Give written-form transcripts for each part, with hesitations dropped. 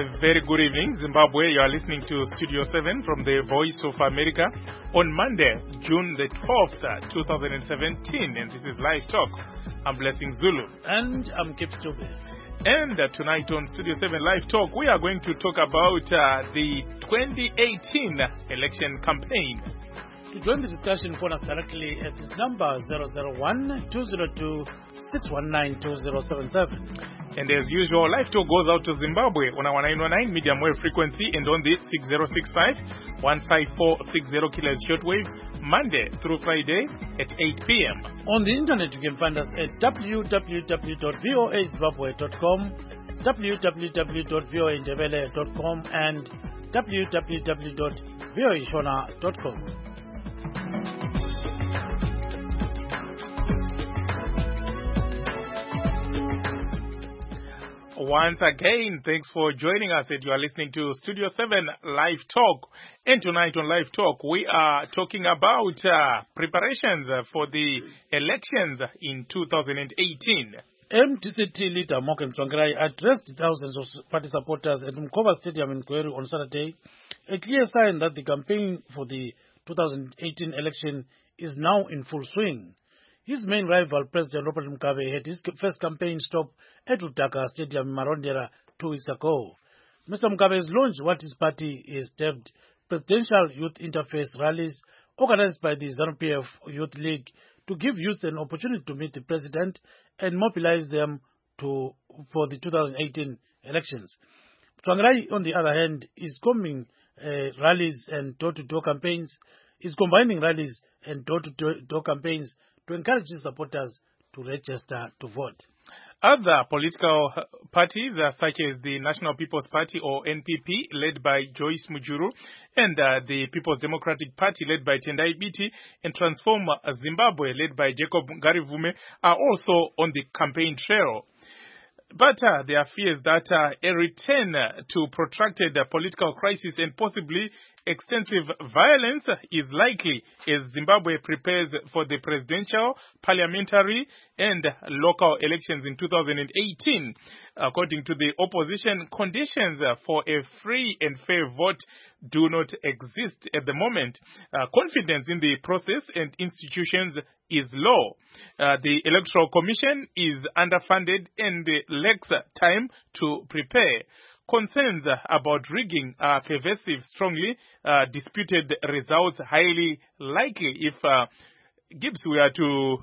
A very good evening, Zimbabwe. You are listening to Studio 7 from the Voice of America on Monday, June the 12th, 2017. And this is Live Talk. I'm Blessing Zulu. And I'm Kip Stube. And tonight on Studio 7 Live Talk, we are going to talk about the 2018 election campaign. To join the discussion, phone us directly at this number 001-202-619-2077. And as usual, Live Talk goes out to Zimbabwe on our 919 medium wave frequency and on the 6065-15460 kHz shortwave, Monday through Friday at 8 p.m. On the internet, you can find us at www.voazimbabwe.com, www.voaindebele.com, and www.voashona.com. Once again, thanks for joining us. You are listening to Studio 7 Live Talk. And tonight on Live Talk, we are talking about preparations for the elections in 2018. MDCT leader Morgan Tsvangirai addressed thousands of party supporters at Mkoba Stadium in Gweru on Saturday, a clear sign that the campaign for the 2018 election is now in full swing. His main rival, President Robert Mugabe, had his first campaign stop at Utaka Stadium in Marondera 2 weeks ago. Mr. Mugabe has launched what his party is dubbed Presidential Youth Interface rallies organized by the ZANU-PF Youth League to give youth an opportunity to meet the president and mobilize them for the 2018 elections. Tsvangirai, on the other hand, is combining rallies and door-to-door campaigns, to encourage his supporters to register to vote. Other political parties, such as the National People's Party or NPP, led by Joyce Mujuru, and the People's Democratic Party, led by Tendai Biti, and Transform Zimbabwe, led by Jacob Ngarivume, are also on the campaign trail. But there are fears that a return to protracted political crisis and possibly extensive violence is likely as Zimbabwe prepares for the presidential, parliamentary, and local elections in 2018. According to the opposition, conditions for a free and fair vote do not exist at the moment. Confidence in the process and institutions is low. The Electoral Commission is underfunded and lacks time to prepare. Concerns about rigging are pervasive, strongly disputed results highly likely. If Gibbs were to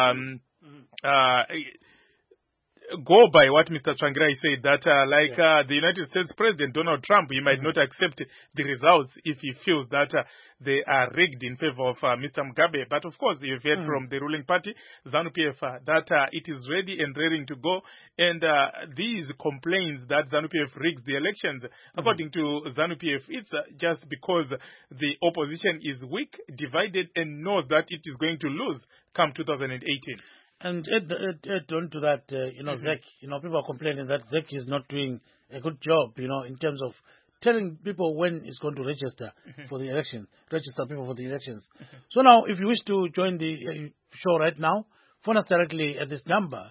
go by what Mr. Tsvangirai said, that the United States President Donald Trump, he might not accept the results if he feels that they are rigged in favor of Mr. Mugabe. But of course, you've heard from the ruling party, ZANU-PF, that it is ready and raring to go. And these complaints that ZANU-PF rigs the elections, according to ZANU-PF, it's just because the opposition is weak, divided, and knows that it is going to lose come 2018. And add on to that, ZEC, people are complaining that ZEC is not doing a good job, in terms of telling people when it's going to register for the election, register people for the elections. So now, if you wish to join the show right now, phone us directly at this number,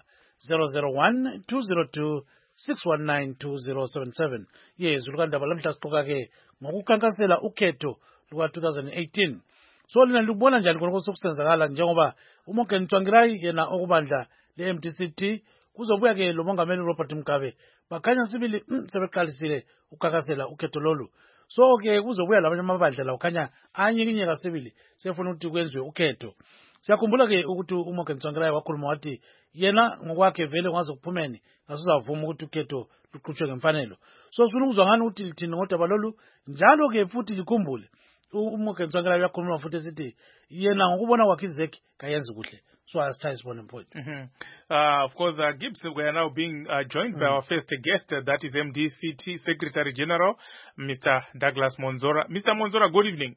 001-202-619-2077. Yes, ulukandaba lamhla siqoka ke ngokukankasela ukhetho luka 2018. So lina libona njani khona sokusenzakala njengoba uMorgan Tsvangirai yena okubandla le-MDCT kuzobuya ke lo mongameli Robert Mugabe bakhanya sibili sebeqalisile ukukakasela ukhetho lolu. So ke kuzobuya labanye amabandla la ukhanya anyikinyeka sibili sefuna ukuthi kwenziwe ukhetho. Siyakhumbula ke ukuthi uMorgan Tsvangirai wakhuluma wathi yena ngokwakhe vele ngazokuphumeni ngasuzavuma ukuthi ukhetho luqhutshwe ngemfanelo. So sifuna ukuzwa ngani ukuthi lithini ngodaba lolu njalo ke futhi likhumbule uMorgan Tsvangirai uyakhuluma futhi esithi yena ngokubona kwakhe izeki kayenzi kuhle. So as ties one point. Of course, Gibbs, we are now being joined by our first guest, that is MDCT Secretary General, Mr. Douglas Monzora. Mr. Monzora, good evening.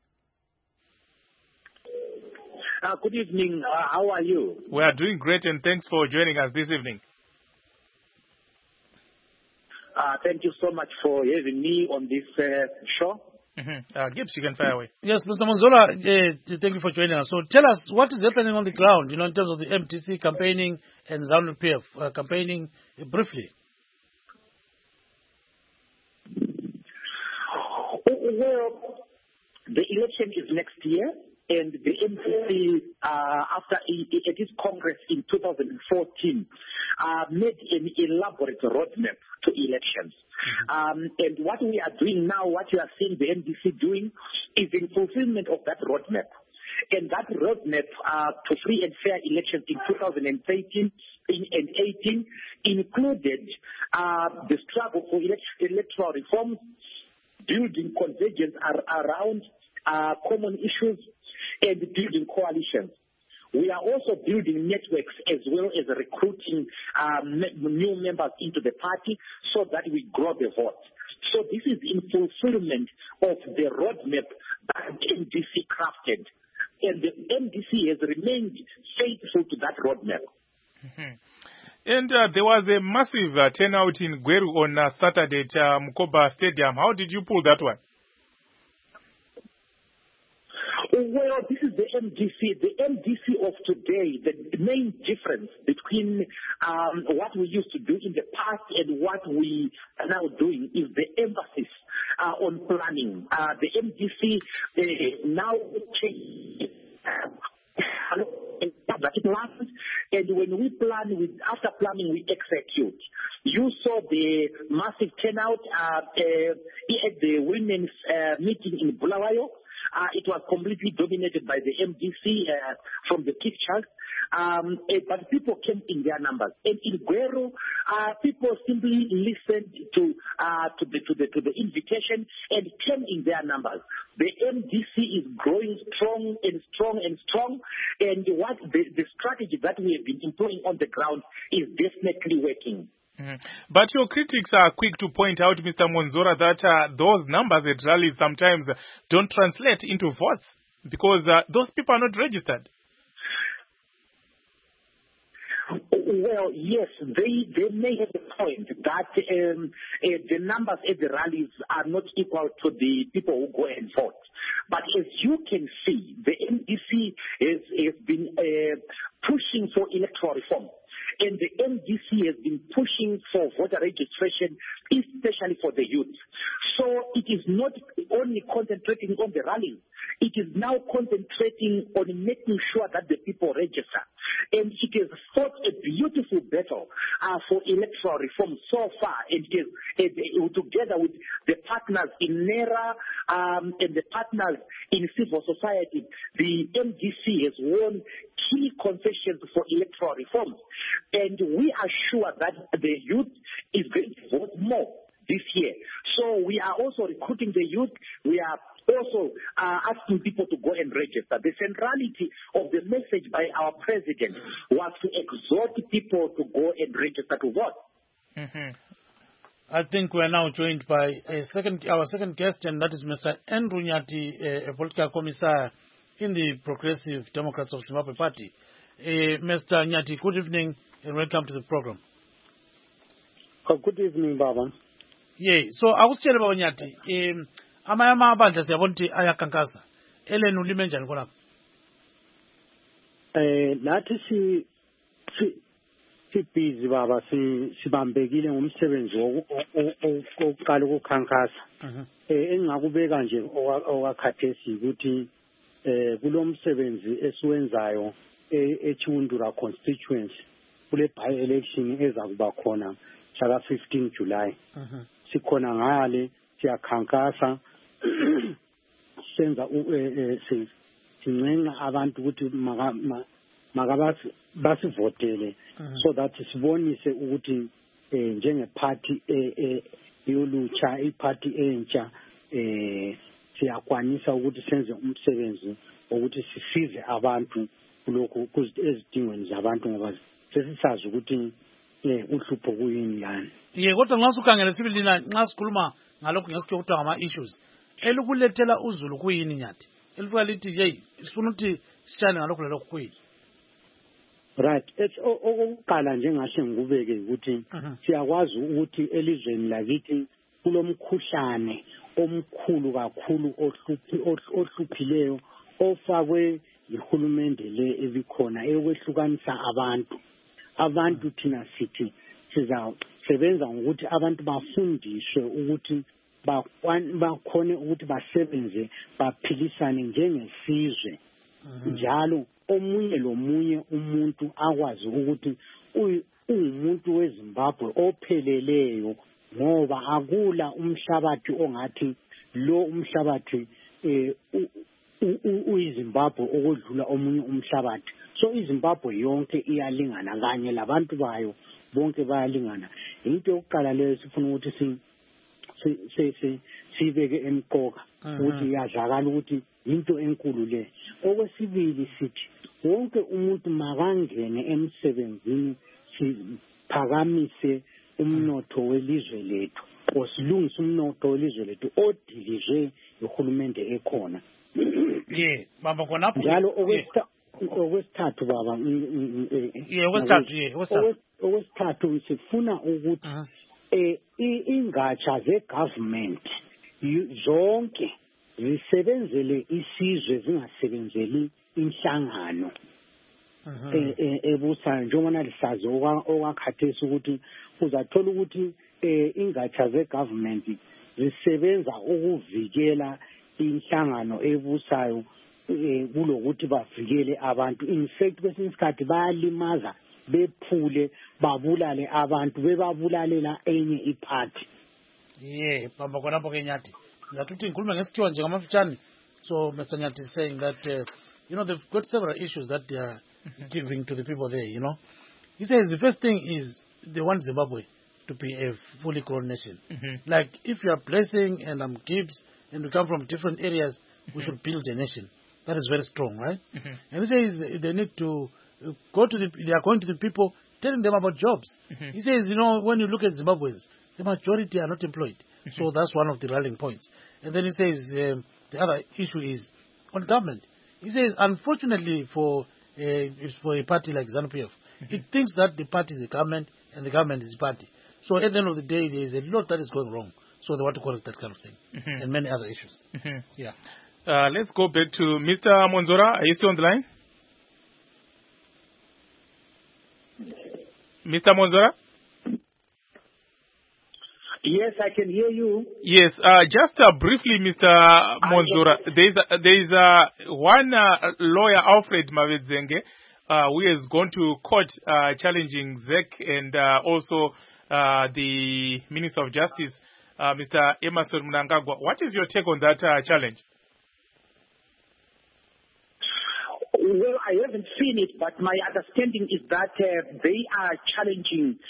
Good evening. How are you? We are doing great, and thanks for joining us this evening. Thank you so much for having me on this show. Gibbs, you can fire away. Yes, Mr. Monzola, thank you for joining us. So tell us what is happening on the ground, in terms of the MTC campaigning and ZANU-PF campaigning briefly. Well, the election is next year, and the MPC, after at its Congress in 2014, made an elaborate roadmap to elections. And what we are doing now, what you are seeing the MDC doing, is in fulfillment of that roadmap. And that roadmap to free and fair elections in 2013 and 18 included the struggle for electoral reforms, building convergence around common issues, and building coalitions. We are also building networks as well as recruiting new members into the party so that we grow the vote. So this is in fulfillment of the roadmap that MDC crafted. And the MDC has remained faithful to that roadmap. And there was a massive turnout in Gweru on Saturday at Mukoba Stadium. How did you pull that one? Well, this is the MDC. The MDC of today, the main difference between what we used to do in the past and what we are now doing is the emphasis on planning. The MDC now changes. And when we plan, after planning, we execute. You saw the massive turnout at the women's meeting in Bulawayo. It was completely dominated by the MDC from the pictures. But people came in their numbers. And in Gweru, people simply listened to the invitation and came in their numbers. The MDC is growing strong and strong and strong. And what the strategy that we have been employing on the ground is definitely working. But your critics are quick to point out, Mr. Monzora, that those numbers at rallies sometimes don't translate into votes because those people are not registered. Well, yes, they may have a point that the numbers at the rallies are not equal to the people who go and vote. But as you can see, the MDC has been pushing for electoral reform. And the MDC has been pushing for voter registration, especially for the youth. So it is not only concentrating on the rallies, it is now concentrating on making sure that the people register. And it has fought a beautiful battle for electoral reform so far. And it is, together with the partners in NERA and the partners in civil society, the MDC has won key concessions for electoral reform. And we are sure that the youth is going to vote more this year. So we are also recruiting the youth. We are also asking people to go and register. The centrality of the message by our president was to exhort people to go and register to vote. I think we are now joined by our second guest, and that is Mr. Andrew Nyati, a political commissar in the Progressive Democrats of Zimbabwe Party. Mr. Nyati, good evening and welcome to the program. Good evening, Baba. Yeah, so I was telling about Nyati. Amaya abandla siyabona ukuthi ayakankasa. Elenu lime njani khona? Nathi busy baba sibambekile ngomsebenzi oqala ukukhankasa. Engakubeka nje okakhathesi ukuthi kulomsebenzi esiwenzayo eChundura constituency kule by election ezakuba khona mhla 15 July. Sikhona ngale siyakhankasa senza sincenga abantu ukuthi basivotele so that sibonise ukuthi njengeparty yolutsha iparty entsha siyakwanisa ukuthi senze umsebenzi ukuthi sisize abantu kulokhu ezidingweni zabantu ngoba sesisazi ukuthi uhlupho kuyini yani. Ye kodwa nxa ukhangela sibili nxa sikhuluma ngalokho ngesikho ama-issues elukulethela uzulu kuyini Nyathi elifika lithi hey sifuna ukuthi sitshane ngalokho lalokho kuyini. Right, okokuqala nje ngahle ngikubeke ukuthi siyakwazi ukuthi elizweni lakithi kulomkhuhlane omkhulu kakhulu ohluphileyo ofakwe ihulumende le ebikhona eyokwehlukanisa abantu thina sithi sizasebenza ngokuthi abantu bafundiswe ukuthi bakhone ukuthi basebenze baphilisane njengesizwe njalo omunye lomunye umuntu akwazi ukuthi umuntu weZimbabwe opheleleyo ngoba akula umhlabathi ongathi lo umhlabathi uyiZimbabwe okodlula omunye umhlabathi. So iZimbabwe yonke iyalingana kanye labantu bayo bonke bayalingana. Into yokuqala leyo sifuna ukuthi sibeke emqoka ukuthi yazakala ukuthi into enkulu le. Okwesibili sithi wonke umuntu makangene emsebenzini siphakamise umnotho welizwe lethu osilungisa umnotho welizwe lethu odilizwe uhulumende ekhona. Baba khonapho njalo okwesithathu baba okwesithathu sifuna ukuthi ingatsha ze-government zonke zisebenzele isizwe zingasebenzeli inhlangano ebusayo njengoba lisazi okwakhathesi ukuthi uzathola ukuthi ingatsha ze-government zisebenza ukuvikela inhlangano ebusayo kulokuthi bavikele abantu. In fact kwesinye isikhathi bayalimaza bephule babulale abantu bebabulalela enye iphathi. Bamba khonapho ke Nyathi ngizathuthi ngikhuluma ngesikhiwa nje ngamafutshane. So Mr. Nyathi is saying that they've got several issues that they are giving to the people there, He says the first thing is they want Zimbabwe to be a fully grown nation. Like if you are blessing and I'm Gibbs and we come from different areas, we should build a nation. That is very strong, right? And he says they need to they are going to the people, telling them about jobs. He says, when you look at Zimbabweans, the majority are not employed. So that's one of the rallying points. And then he says the other issue is on government. He says, unfortunately for a party like ZANU-PF, it thinks that the party is the government and the government is the party. So at the end of the day, there is a lot that is going wrong. So they want to correct that kind of thing and many other issues. Let's go back to Mr. Monzora. Are you still on the line? Mr. Monzora? Yes, I can hear you. Yes, just briefly, Mr. Monzora, there is one lawyer, Alfred Mavedzenge, who has gone to court challenging ZEC and also the Minister of Justice, Mr. Emmerson Mnangagwa. What is your take on that challenge? Well, I haven't seen it, but my understanding is that they are challenging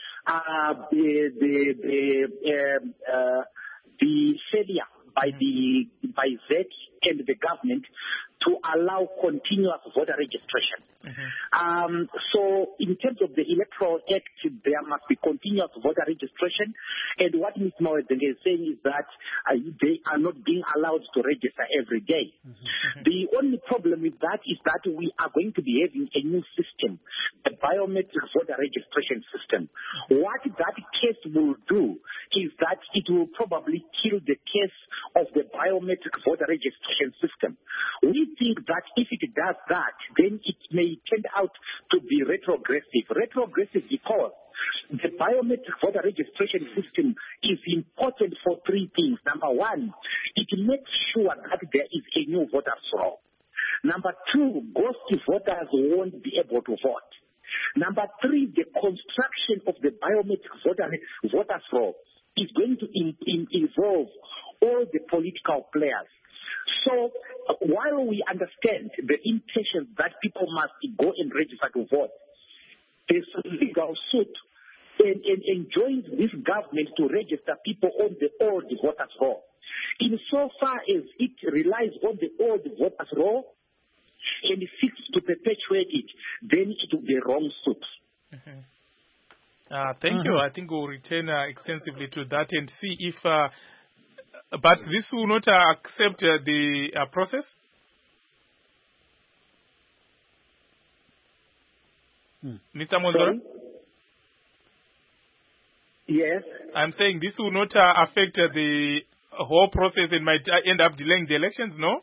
the failure by ZEC and the government to allow continuous voter registration. So in terms of the Electoral Act, there must be continuous voter registration. And what Ms. Mawedzenge is saying is that they are not being allowed to register every day. The only problem with that is that we are going to be having a new system, the biometric voter registration system. What that case will do is that it will probably kill the case of the biometric voter registration system. We think that if it does that, then it may turn out to be retrogressive. Retrogressive because the biometric voter registration system is important for three things. Number one, it makes sure that there is a new voters roll. Number two, ghost voters won't be able to vote. Number three, the construction of the biometric voters roll is going to involve all the political players. So while we understand the intention that people must go and register to vote, there's a legal suit and enjoins this government to register people on the old voters roll. Insofar as it relies on the old voters roll and seeks to perpetuate it, then it will be wrong suit. Thank you. I think we'll return extensively to that and see if... but this will not accept the process? Mr. Monzora? Yes. I'm saying this will not affect the whole process and might end up delaying the elections, no?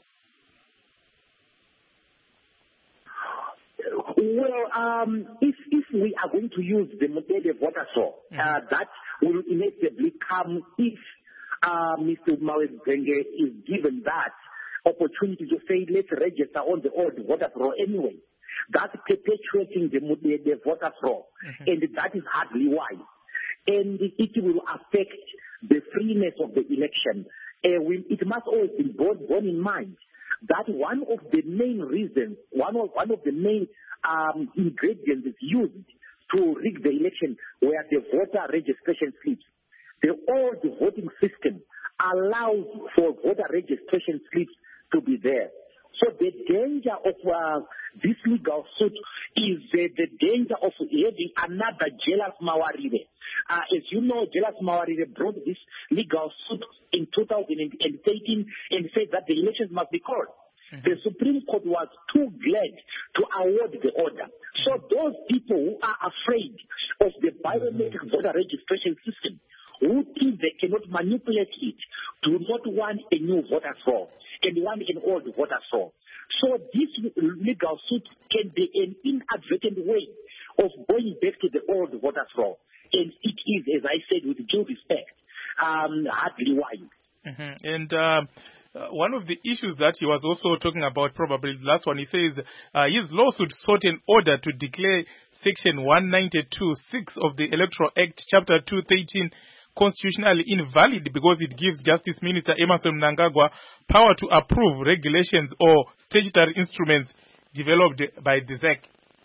Well, if we are going to use the Mutele voter law, that will inevitably come if Mr. Mawezenge is given that opportunity to say, let's register on the old voter roll anyway. That's perpetuating the voter roll, and that is hardly wise. And it will affect the freeness of the election. It must always be borne in mind that one of the main reasons, one of the main ingredients used to rig the election were the voter registration slips. The old voting system allows for voter registration slips to be there. So the danger of this legal suit is the danger of having another Jealous Mawarire. As you know, Jealous Mawarire brought this legal suit in 2013 and said that the elections must be called. The Supreme Court was too glad to award the order. So those people who are afraid of the biometric voter registration system, who think they cannot manipulate it, do not want a new voter roll and want an old voter roll. So this legal suit can be an inadvertent way of going back to the old voter roll. And it is, as I said, with due respect, hardly wise. And one of the issues that he was also talking about, probably the last one, he says his lawsuit sought an order to declare Section 192(6) of the Electoral Act, Chapter 213, constitutionally invalid because it gives Justice Minister Emmerson Mnangagwa power to approve regulations or statutory instruments developed by the ZEC.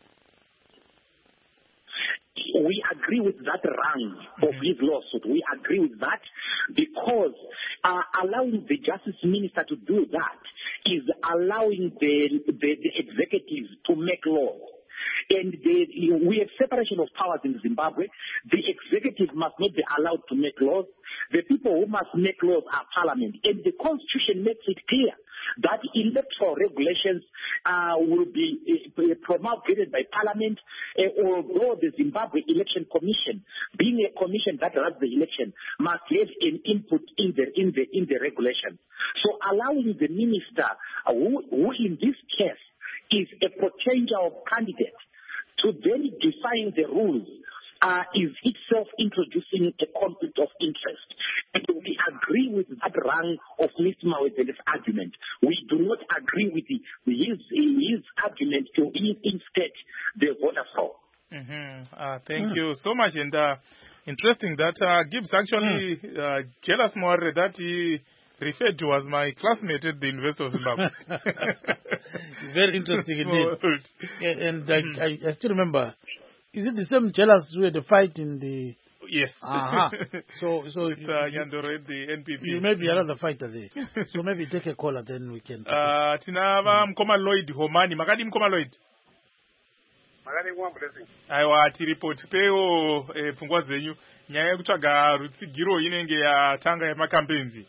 We agree with that round of his lawsuit. We agree with that because allowing the Justice Minister to do that is allowing the executive to make laws. And we have separation of powers in Zimbabwe. The executive must not be allowed to make laws. The people who must make laws are parliament. And the Constitution makes it clear that electoral regulations will be promulgated by parliament, although the Zimbabwe Election Commission, being a commission that runs the election, must have an input in the regulation. So allowing the minister, who in this case is a potential candidate, to then define the rules is itself introducing a conflict of interest. And we agree with that run of Mr. Mawezenge's argument. We do not agree with his argument to instate the voter roll. Thank you so much. And interesting that Gibbs actually Jealous Mawarire that he referred to as my classmate at the University of Zimbabwe. Very interesting indeed. And I still remember, is it the same Jealous who had a fight in the... Yes. So it's Nyandoro, the NPP. You may be another fighter there. So maybe take a caller, then we can... Tinava Mkoma Lloyd Homani. Makadi Mkoma Lloyd. Makadi Mwa Blessing. Aiwa, tiripoti peo pungwa zenyu. Nyaya kutwaga rutsigiro inenge ya tanga ya makampenzi.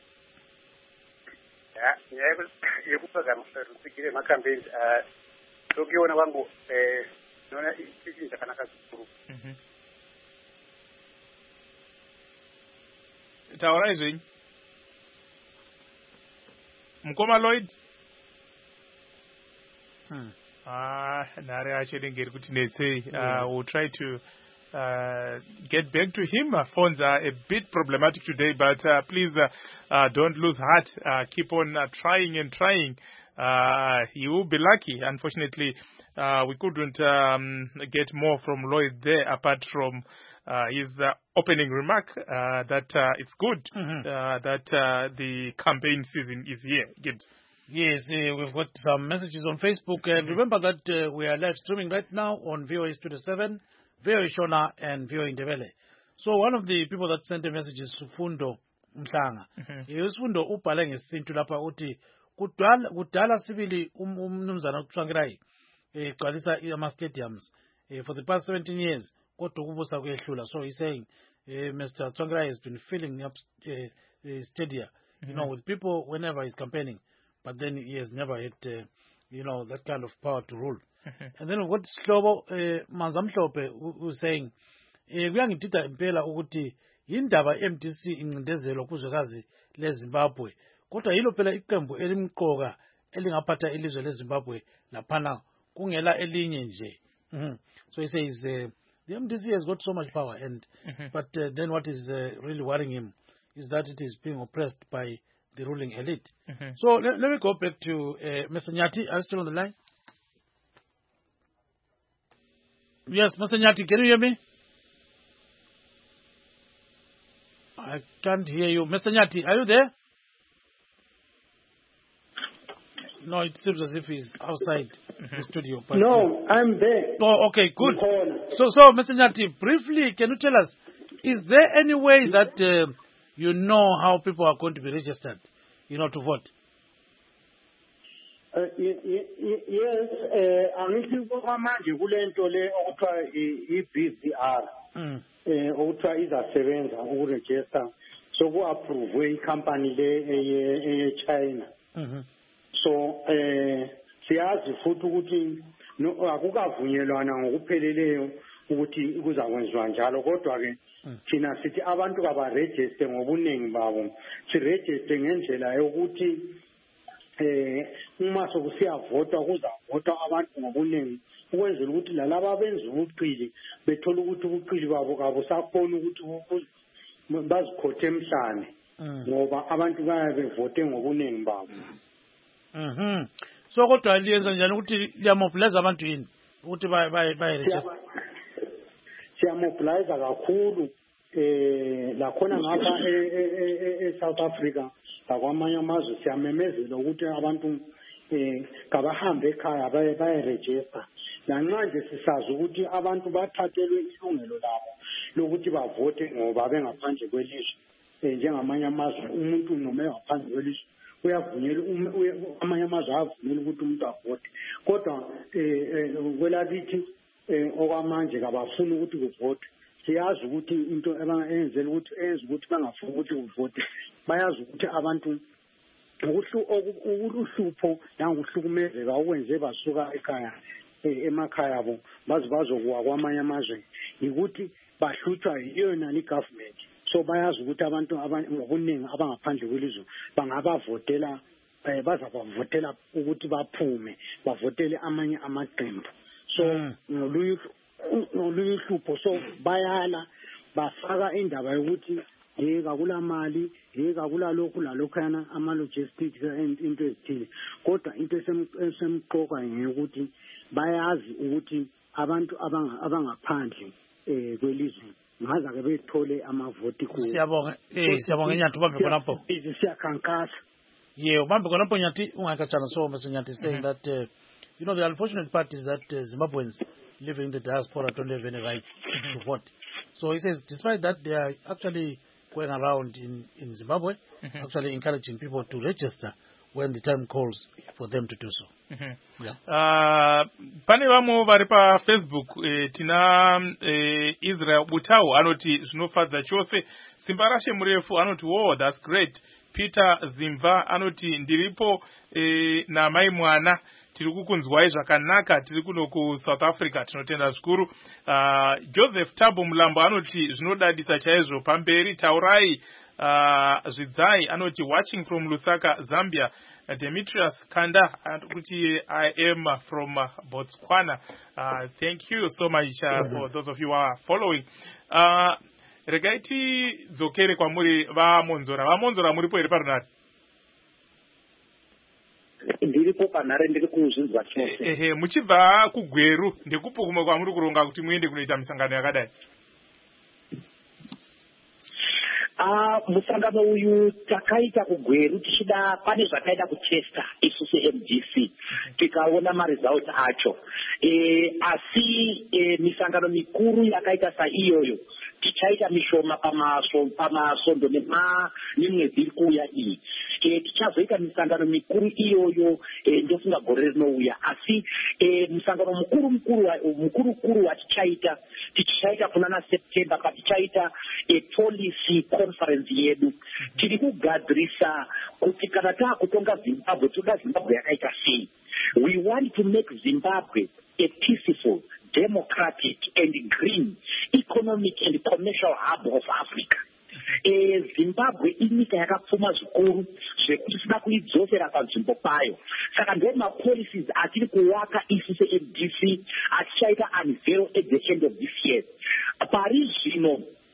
Nyaya yekutwaga rutsigiro makampenzi. Tokiona wangu nona ichi chakanaka zikuru. Taura izvenyu. Mkoma Lloyd. Nare achedengeri kuti netsei. We'll try to get back to him. Phones are a bit problematic today, but please don't lose heart. Keep on trying and trying. You will be lucky. Unfortunately, we couldn't get more from Lloyd there apart from his opening remark that it's good that the campaign season is here. Gibbs. Yes, we've got some messages on Facebook. Remember that we are live streaming right now on VOA Studio 7, VOA Shona, and VOA Ndebele. So one of the people that sent a message is Fundo Mhlanga. Fundo ubhale ngesintu lapha uthi kudala sibili umnumzana uTsvangirai gcwalisa ama-stadiums for the past 17 years kodwa ukubusa kuyehlula. So he's saying Mr. Tsvangirai has been filling up stadia, with people whenever he's campaigning, but then he has never had that kind of power to rule. And then what Slobo Manzamhlope who's saying kuyangidida impela ukuthi indaba MDC incindezelo kuzwekazi leZimbabwe kodwa yilo phela iqembu elimqoka elingaphatha ilizwe leZimbabwe laphana kungela elinye nje. So he says the MDC has got so much power, and but then what is really worrying him is that it is being oppressed by the ruling elite. So let me go back to Mr. Nyati. Are you still on the line? Yes, Mr. Nyati, can you hear me? I can't hear you. Mr. Nyati, are you there? No, it seems as if he's outside the studio. But, no, I'm there. Oh, okay, good. So, Mr. Nyati, briefly, can you tell us, is there any way that you know how people are going to be registered, to vote? Yes, angithi kwamanje kulento le okuthiwa i-BVR okuthiwa izasebenza ukuregister soku-approve i-company le eye-China. So siyazi futhi ukuthi akukavunyelwana ngokupheleleyo ukuthi kuzakwenziwa njalo, kodwa ke thina sithi abantu kabaregister ngobuningi babo, siregister ngendlela yokuthi uma sokusiyavotwa kuzavotwa abantu ngobuningi ukwenzela ukuthi lalabo abenza ubuqili bethola ukuthi ubuqili babo kabusakhona ukuthi bazikhothe emhlane ngoba abantu bayabe bevote ngobuningi babo. So kodwa liyenza njani ukuthi liyamobilize abantu yini ukuthi bayiregister? Siyamobilize kakhulu lakhona ngapha e-South Africa akwamanye amazwe siyamemezela ukuthi abantu kabahambe ekhaya bayeregister. Lanxa nje sisazi ukuthi abantu bathathelwe ilungelo labo lokuthi bavote ngoba bengaphandle kwelizwe. Njengamanye amazwe umuntu noma engaphandle kwelizwe uyavunyelwa, amanye amazwe ayavunyelwa ukuthi umuntu avote, kodwa kwelakithi okwamanje kabafuni ukuthi kuvote. Siyazi ukuthi into enza ukuthi bangafuni ukuthi kuvote, bayazi ukuthi abantu ukuhlupho nangokuhlukumezeka okwenze basuka ekhaya emakhaya abo bazokuwa kwamanye amazwe ukuthi bahlutshwa yiyona i-government. So bayazi ukuthi abantu ngobuningi abangaphandle kwelizwe bangabavotela, bazabavotela ukuthi baphume bavotele amanye amaqembu. So noluye hlupho, so bayala bafaka indaba yokuthi akula mali, akula lokhu lalokhana ama-logistics into ezithile, kodwa into esemqoka ngeyokuthi bayazi ukuthi abantu abangaphandle kwelizwe ngaza-ke bethole amavoti kuwo. Siyabonga Nyati, ubambe khonapho. Siyakhankasa. Yeah, ubambe khonapho Nyati, ungakatshana. So Mr. Nyati saying that the unfortunate part is that Zimbabweans living in the diaspora don't have any right to vote. So he says despite that they are actually going around in Zimbabwe actually encouraging people to register when the time calls for them to do so. Pane vamwe vari pa Facebook tina Israel Butau anoti zvinofadza chose, simba rashe murefu anoti that's great. Peter Zimva anoti ndiripo namai mwana tiri kukunzwai zvakanaka, tiri kuno ku South Africa tinotenda zvikuru. Joseph Tabo Mulambo anoti zvinodadisa chaizvo, pamberi taurai zvidzai. Anoti watching from Lusaka, Zambia. Demetrius Kanda anoti I am from Botswana. Thank you so much for those of you who are following. Regaiti dzokere kwamuri vamonzora muripo here parunhare? Ndiripo panhare ndiri kuzvinzwa chose. Muchibva kuGweru ndekupo kumwe kwamuri kuronga kuti muende kunoita misangano yakadai? Musangano uyu takaita kuGweru tichida, pane zvakaita kuchester isusu MDC tikaona maresults acho, asi misangano mikuru yakaita saiyoyo tichaita mishoma pamasondo nemwedzi iri kuuya iyi. Tichazoita misangano mikuru iyoyo ndofunga gore rinouya, asi musangano mukuru watichaita kunana September patichaita policy conference yedu. Tiri kugadzirisa kuti kana taakutonga Zimbabwe toda Zimbabwe yakaita sei. We want to make Zimbabwe a peaceful, democratic and green economic and commercial hub of Africa. Zimbabwe inyika yakapfuma zvikuru zvekuti sida kuidzosera panzvimbo payo. Saka ndo mapolicies atiri kuwaka isusu MDC atichaita unveil at the end of this year. Pari zvino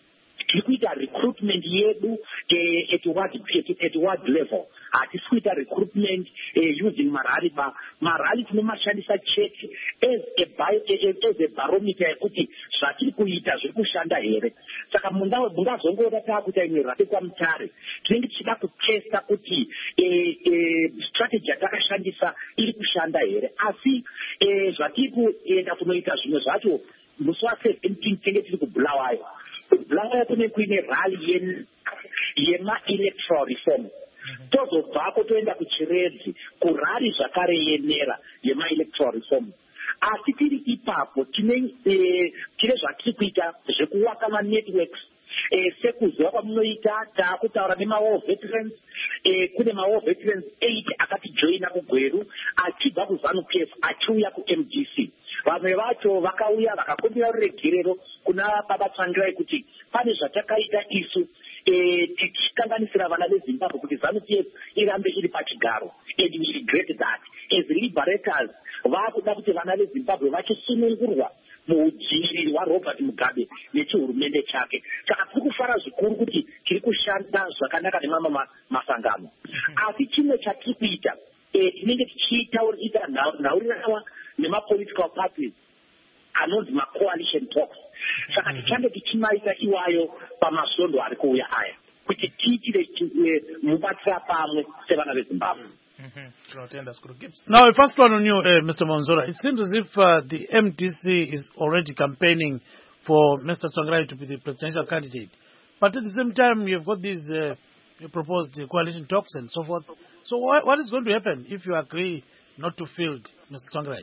tikuita recruitment yedu at ward level. Tikuita recruitment using marali tinomashandisa chete as a barometer yekuti zvatiri kuita zviri kushanda here. Saka mungazongoona taakuita imwe rate kwamutare tinenge tichida kutesta kuti strategy yatakashandisa iri kushanda here. Asi zvatiri kuenda kunoita zvimwe zvacho musi wa17 tinenge tiri kuBulawayo. kuBulawayo kune kuine rally yema-electoral reform. Tozobvako toenda kuChiredzi kurari zvakare yenera yema-electoral reform. Asi tiri ipapo tine zvatiri kuita zvekuwaka ma-networks sekuziva kwamunoita taakutaura nema-war veterans. Kune ma-war veterans 8 akatijoina kuGweru achibva kuZANU-PF achiuya kuMDC. Vamwe vacho vakauya vakakumbira ruregerero kuna Baba Tsvangirai kuti pane zvatakaita isu tichikanganisira vana veZimbabwe kuti ZANU-PF irambe iri pachigaro, and we regret that. As liberators vakuda kuti vana veZimbabwe vachisunungurwa muudziri hwaRobert Mugabe nechihurumende chake. Saka tiri kufara zvikuru kuti tiri kushanda zvakanaka nemamwe masangano. Asi chimwe chatiri kuita tinenge tichitaurira nhaurirana nema-political parties anonzi ma-coalition talks. Saka tichange tichimaita iwayo pamasondo ari kuuya aya kuti tiitire mubatsira pamwe sevana veZimbabwe. Now, the first one on you, Mr. Monzora, it seems as if the MDC is already campaigning for Mr. Tsvangirai to be the presidential candidate. But at the same time, you've got these proposed coalition talks and so forth. So what is going to happen if you agree not to field Mr. Tsvangirai?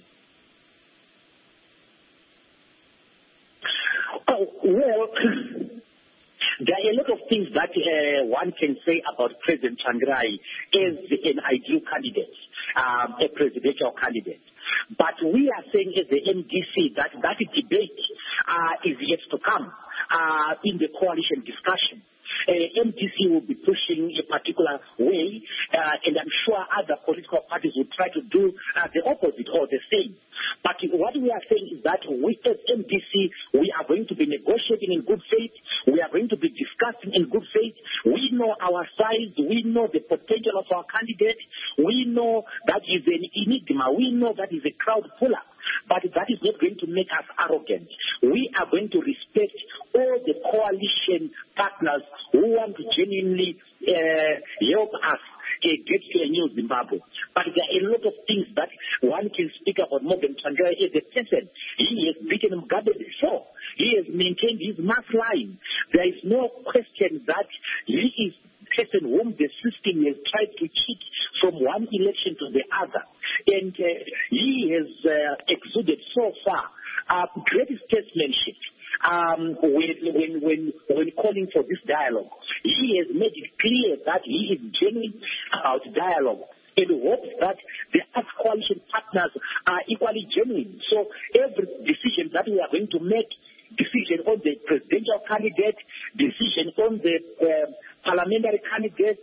Oh, well, there are a lot of things that one can say about President Tsvangirai as an ideal candidate, a presidential candidate. But we are saying as the MDC that debate is yet to come in the coalition discussion. MDC will be pushing a particular way, and I'm sure other political parties will try to do the opposite or the same. But what we are saying is that we as MDC, we are going to be negotiating in good faith. We are going to be discussing in good faith. We know our size. We know the potential of our candidate. We know that is an enigma. We know that is a crowd puller. But that is not going to make us arrogant. We are going to respect all the coalition partners who want to genuinely help us get to a new Zimbabwe. But there are a lot of things that one can speak about Morgan Tsvangirai as a person. He has beaten Mugabe before. He has maintained his mass line. There is no question that he is person whom the system has tried to cheat from one election to the other. And he has exuded so far great statesmanship when calling for this dialogue. He has made it clear that he is genuine about dialogue and hopes that the other coalition partners are equally genuine. So every decision that we are going to make, decision on the presidential candidate, decision on the parliamentary candidates,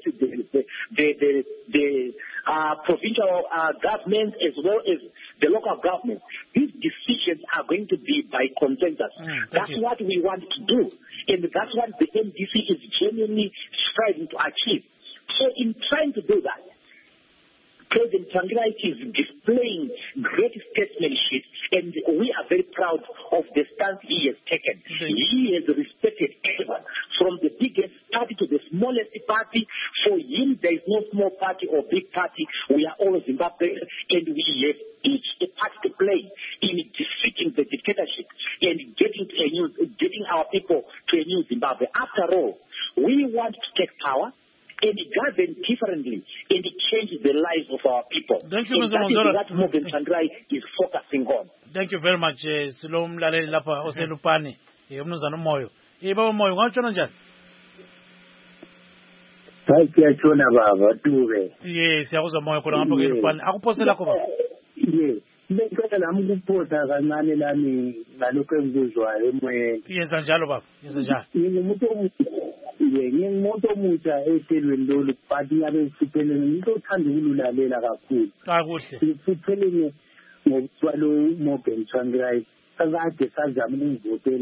the provincial government as well as the local government. These decisions are going to be by consensus. That's what we want to do, and that's what the MDC is genuinely striving to achieve. So in trying to do that, President Tsvangirai is displaying great statesmanship, and we are very proud of the stance he has taken. He has respected everyone, from the biggest party to the smallest party. For him, there is no small party or big party. We are all Zimbabweans, and we have each a part to play in defeating the dictatorship and getting our people to a new Zimbabwe. After all, we want to take power and govern differently and change the lives of our people. Thank you, Mr. Monzora. That is what Morgan Tsvangirai is focusing on. Thank you very much. Silom laleli lapha oselupani. Umnumzana uMoyo. Baba Moyo, ngawutshona njani? Siyatshona baba Dube. Yes, siyakuzwa Moyo khona ngapha kwelupani. Akuphosela kho baba. Yes. Ngicela nami ukuphosa kancane lami ngalokho engikuzwayo emoyeni. Yenza njalo baba. Yenza njalo. Ngingumuntu omutsha ehlelweni lolu but ngiyabe ngifiphelele ngitothanda ukululalela kakhulu. Kakuhle. Ngifiphelele ngokuthwa lo Morgan Tsvangirai akade sazama ukungivotela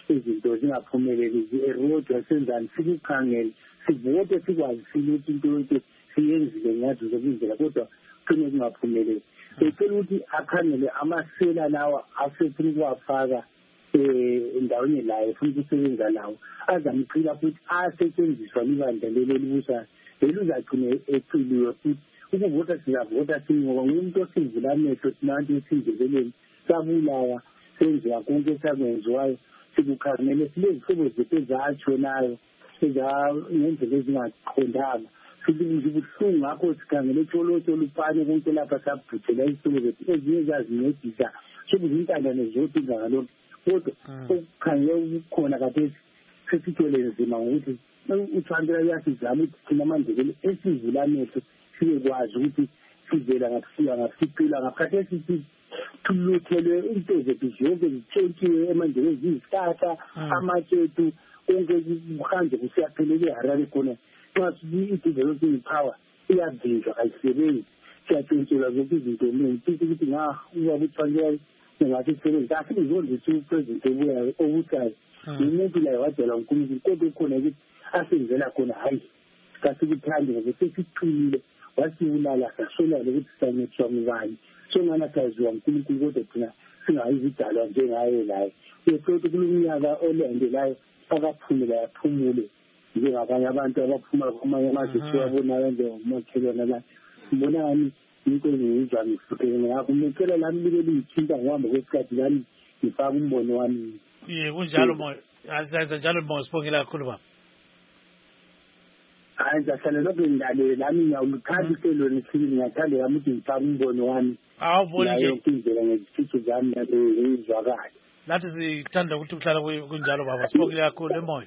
izinto zingaphumeleli erodwa senzani sikukhangele sivote sikwazi ukuthi into yonke siyenzile ngazo zokindlela kodwa kuphinde kungaphumeleli. Becela ukuthi akhangele amasela lawa asefuna ukuwafaka endaweni layo futhi ukusebenza lawo azamqila futhi asetshenziswa libandla leli elibusayo elizagcine eciliwe futhi ukuvota siyavota singoba ngumuntu osivula amehlo sinantu esindezeleni sabulawa senziwa konke esakwenziwayo sikukhangele silezihlobo zethu ezatshonayo ngendlela ezingaqondanga futhi kubuhlungu ngakho sikhangele etsholotsho lupane konke lapha sabhuthela izihlobo zethu ezinye zazincedisa sobuzintandane zodwa ngalokho kodwa ukukhangela ukukhona kade sesithole nzima ngokuthi uThantela uyasizama ukuthi thina amandebele esivula amehlo sikwazi ukuthi sivela ngasikila ngaphathi sithi tuluthelwe into zethu zonke zitshentshiwe emandebele zizihlahla amatshethu konke kuhanje kusiyaphelele eHarare khona nxa i-developing power iyavinjwa ayisebenzi siyatshentshelwa zonke izinto eningi ukuthi ubaba uThantela ngathi sisebenza asizondisa upresident obusayo umuntu layo wadela uNkulunkulu kodwa ukhona ukuthi asenzela khona hayi kasikuthandi ngoba sesiqinile wasibulala sasolala ukuthi sisancediswa ngubani songana saziwa uNkulunkulu kodwa thina singayizidalwa njengaye laye uyethola kulomnyaka olandelayo akaphumula yaphumule njengabanye abantu abaphuma kwamanye amazwe siwabonayo njengomakhelwane la mbonani into engiyizwa ngihlupheke ngakho ngicela lami libe liyithinta ngohamba kwesikhathi lami ngifaka umbono wami. Kunjalo moya asenza njalo Moya Sibongela kakhulu baba. Hayi ngiyahlala lokho ngidale lami ngiyawuthanda iselo nesibili ngiyathanda yami ukuthi ngifaka umbono wami. Awuboni nje indlela ngezithuthi zami ezizwakala. Lathi sithanda ukuthi uhlala kunjalo baba Sibongela kakhulu emoya.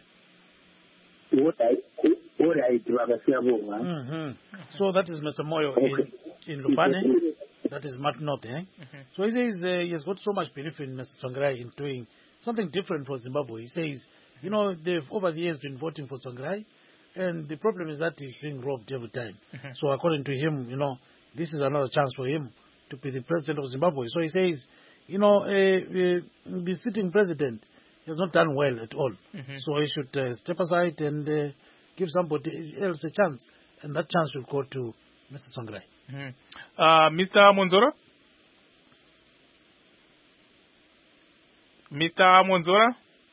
Alright, Baba siyabonga. So that is Mr. Moyo in Lupane. That is Martin North, eh? So he says he has got so much belief in Mr. Tsvangirai in doing something different for Zimbabwe. He says, they've over the years been voting for Tsvangirai, and the problem is that he's being robbed every time. So according to him, this is another chance for him to be the president of Zimbabwe. So he says, the sitting president has not done well at all. So he should step aside and give somebody else a chance, and that chance will go to Mr. Tsvangirai. Mr. Monzora? Mr. Monzora?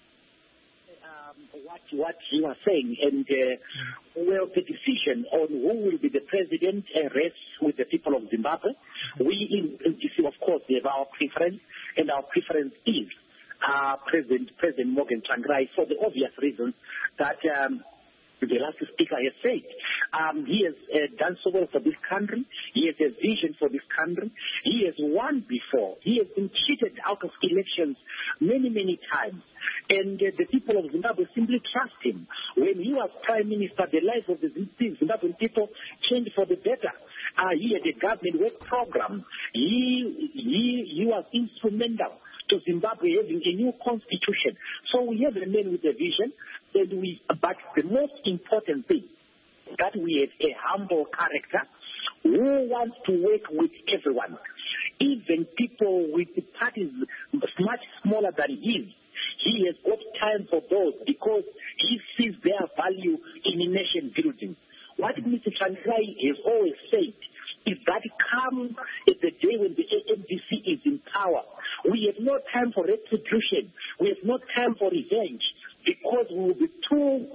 What you are saying, and well, the decision on who will be the president rests with the people of Zimbabwe. We in MTC, of course, have our preference, and our preference is President Morgan Tsvangirai for the obvious reasons that the last speaker has said. He has done so well for this country. He has a vision for this country. He has won before. He has been cheated out of elections many, many times. And the people of Zimbabwe simply trust him. When he was prime minister, the lives of the Zimbabwean people changed for the better. He had a government work program. He was instrumental to Zimbabwe having a new constitution. So we have a man with a vision, but the most important thing that we have a humble character who wants to work with everyone, even people with parties much smaller than his. He has got time for those because he sees their value in nation building. What Mr. Tsvangirai has always said is that come at the day when the MDC is in power, we have no time for retribution. We have no time for revenge because we will be too...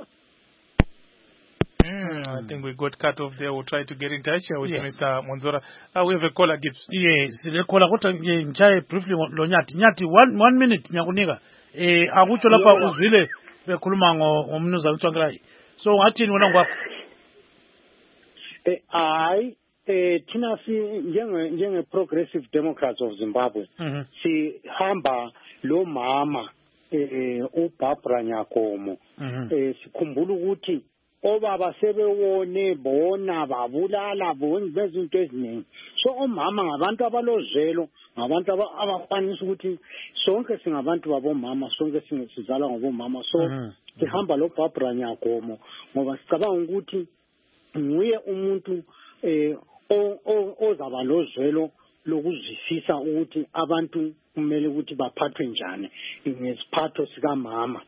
I think we got cut off there. We'll try to get in touch with Mr. Monzora. We have a caller, Gibbs. Yes, the caller. What I briefly lo Nyati 1 minute nyakunika. Akutsho lapha uzwile bekhuluma ngomnumzana uTsvangirai. So ngathini wena ngwakho? Hayi thina njenge Progressive Democrats of Zimbabwe sihamba lo mama uBarbara Nyakomo sikhumbula ukuthi obaba sebewone bona babulala bezinto eziningi. So omama ngabantu abalozelo, ngabantu abafanisa ukuthi sonke singabantu babomama, sonke sizalwa ngabomama. So sihamba lo Barbara Nyakomo ngoba sicabanga ukuthi nguye umuntu ozaba lozelo lokuzwisisa ukuthi abantu kumele ukuthi baphathwe njani ngesiphatho sikamama.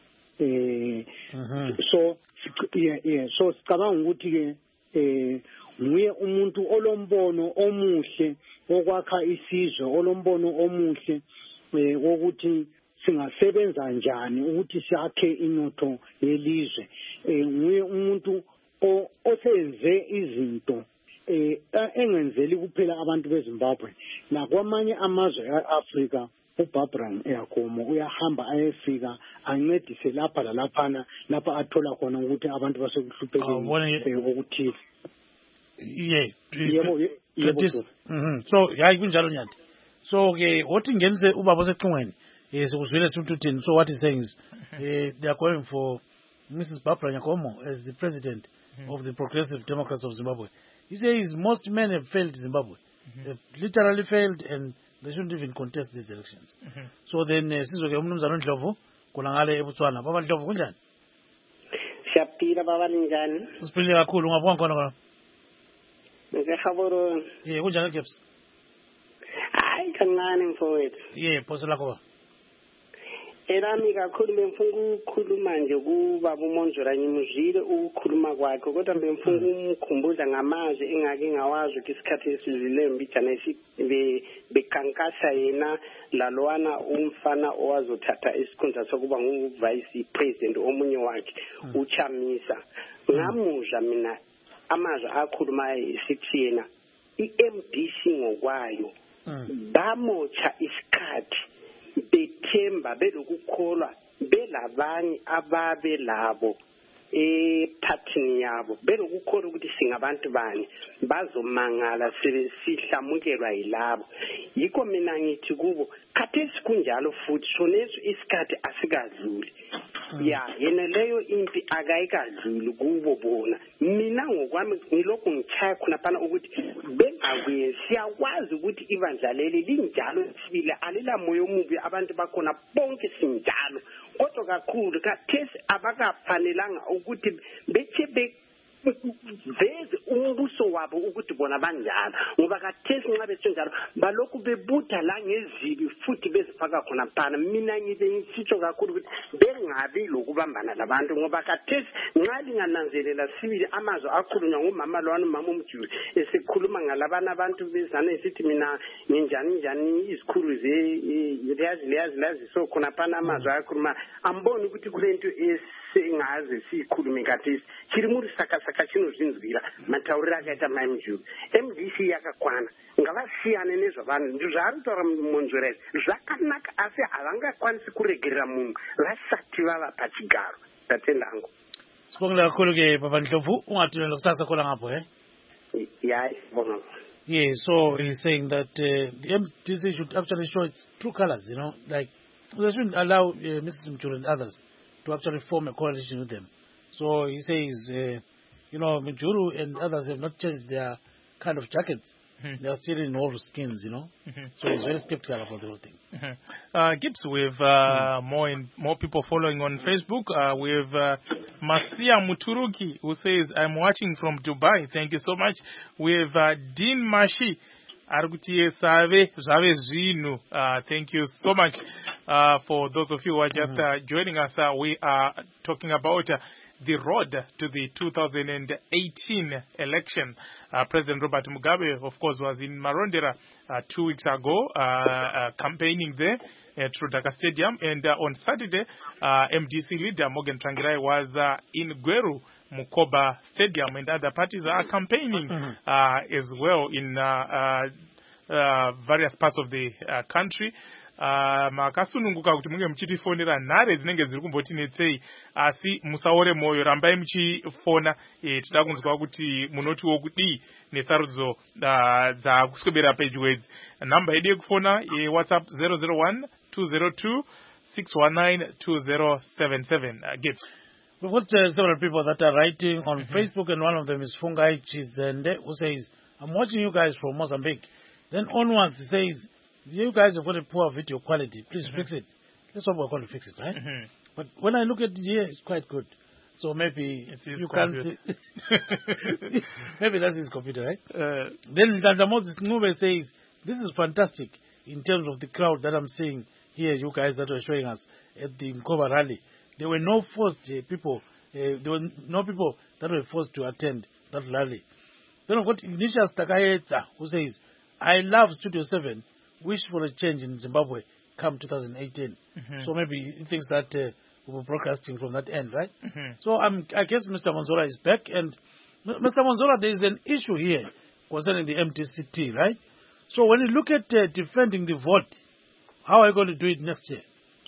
So sicabanga ukuthi ke nguye umuntu olombono omuhle okwakha isizwe, olombono omuhle wokuthi singasebenza njani ukuthi sakhe inotho yelizwe. Nguye umuntu osenze izinto engenzeli kuphela abantu beZimbabwe nakwamanye amazwe eAfrika. uBarbara Yakomo uyahamba ayefika ancedise lapha lalaphana lapha athola khona ukuthi abantu basekuhluphekeni okuthile. So hayi kunjalo nyathi. So ke wothi ngenise ubaba oseqhungweni sikuzwile simthuthini. So what is saying is they are going for Mrs. Barbara Yakomo as the president of the Progressive Democrats of Zimbabwe. He says most men have failed Zimbabwe. They've literally failed and they shouldn't even contest these elections. So then sizwe umnumzana uNdlovu khona ngale eBotswana. Baba Ndlovu kunjani? Siyaphila baba njani? Siphile kakhulu ngapha khona. Ngekhaboro. Kunjani Gibbs? Hayi kancane mfowethu. Phoso lakho. Erami kakhulu bemfunga ukukhuluma nje kubaba uMonjora ngimuzwile ukukhuluma kwakhe kodwa bemfunga umkhumbuza ngamazwi engake ngawazi ukuthi isikhathi esidlule mbijana bekankasa yena lalwana umfana owazothatha isikhundla sokuba nguvice president omunye wakhe uChamisa. Ngamuzwa mina amazwi akhuluma isithi yena iMDC ngokwayo bamocha isikhathi bethemba belokukholwa belabanye ababe labo ephathini yabo belokukholwa ukuthi singabantu bani bazomangala sihlamukelwa yilabo. Yikho mina ngithi kubo khathesi kunjalo futhi soneso isikhathi asikadluli. Yena leyo impi akayikadluli kubo bona. Mina ngokwami ngilokhu ngichaya khona phana ukuthi bengakuye siyakwazi ukuthi ibandla leli linjalo sibile alela moyo omubi abantu bakhona bonke sinjalo. Kodwa kakhulu kathesi abakafanelanga ukuthi bethe veze umbuso wabo ukuthi bona banjalo ngoba kathesi nxa besenjalo balokhu bebutha la ngezibi futhi bezifaka khona phana. Mina ngitsho kakhulu ukuthi bengabi lokubambana labantu ngoba kathesi nxa lingananzelela sibili amazwi akhulunywa ngumama lwana umama uMjulu esekhuluma ngalabana abantu bezana esithi mina njani izikhulu leyazi so khona phana amazwi akhuluma amboni ukuthi kulento esengaze sikhulume kathesi chirimuri saka chino zvinzwira mataurira akaita mai Mjulu MDC yakakwana ngavasiyane nezvavanhu ndizvari taura Monjora zvakanaka asi havangakwanisi kuregerera munhu vasati vava pachigaro. Tatenda hangu sibongela kakhulu ke baba Ndlovu ungathulele kusasa khona ngapho so he's saying that the MDC should actually show its true colors, like they shouldn't allow Mrs. Mjulu and others to actually form a coalition with them. So he says Mjulu and others have not changed their kind of jackets. They are still in wolf skins, So he's very skeptical about the whole thing. Gibbs, we have more people following on Facebook. We have Masia Muturuki, who says, I'm watching from Dubai. Thank you so much. We have Dean Mashi. Thank you so much for those of you who are just joining us. We are talking about the road to the 2018 election. President Robert Mugabe, of course, was in Marondera 2 weeks ago, campaigning there at Rudaka Stadium. And on Saturday, MDC leader Morgan Tsvangirai was in Gweru Mukoba Stadium, and other parties are campaigning as well in various parts of the country. Makasununguka kuti munge muchitifonera nhare dzinenge dziri kumbotinetsei asi musaore moyo rambai muchifona tida kunzwa kuti munotiwo kudii nesarudzo dzakuswebera pedyo idzi. Namba yedu yekufona yeWhatsApp 001 202 619 2077. Gibbs. We've got several people that are writing on Facebook, and one of them is Fungai Chizende, who says, I'm watching you guys from Mozambique. Then onwards he says, you guys have got a poor video quality. Please fix it. That's what we're going to fix it, right? But when I look at it here, it's quite good. So maybe you can't see. Maybe that's his computer, right? Then Moses Ngube says, this is fantastic in terms of the crowd that I'm seeing here, you guys that were showing us at the Mkoba rally. There were no forced people, there were no people that were forced to attend that rally. Then I've got Ignatius Takaeta, who says, I love Studio 7, wish for a change in Zimbabwe come 2018. So maybe he thinks that we're broadcasting from that end, right? So I guess Mr. Manzola is back. And Mr. Manzola, there is an issue here concerning the MDCT, right? So when you look at defending the vote, how are you going to do it next year?